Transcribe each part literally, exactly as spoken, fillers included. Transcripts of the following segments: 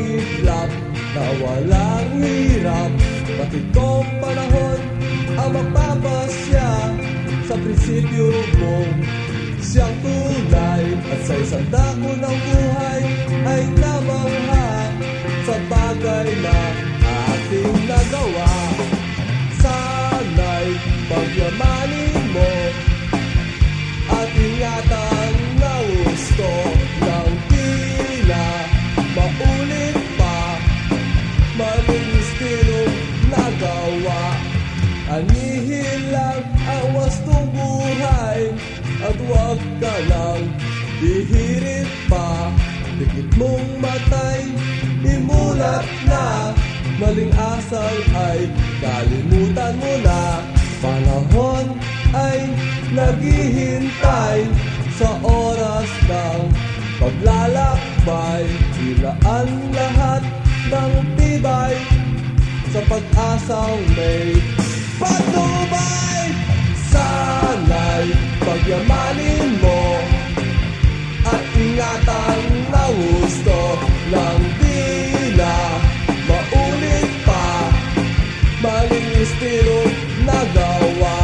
iglap na walang hirap. Bakit kong panahon ang magpapasya sa prinsipyo mo siyang tunay, at sa isang dako ng buhay ay namangha sa bagay na ating nagawa. Sana'y pagyamanin mo at ingatan na gusto ng tila maulit pa maling estilo nagawa. Anihin lang ang wastong buhay at huwag ka lang dihirit pa. Dikit mong matay, imulat na, maling asal ay kalimutan mo na. Panahon ay naghihintay sa oras ng paglalakbay. Ilaan lahat ng tibay sa pag-asang may patnubay. Sana'y pagyamanin mo at ingatan na gusto ng tila maulit pa maling estilo nagawa.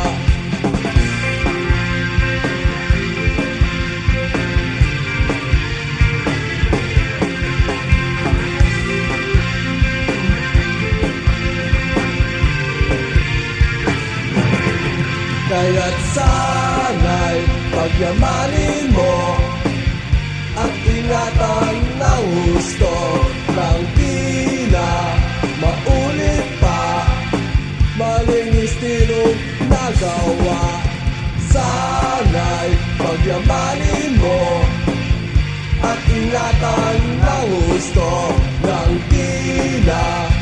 Kaya't sana'y pagyamanin mo at ingatan na gusto ng tila maulit pa maling estilo nagawa. Sana'y pagyamanin mo at ingatan na gusto ng tila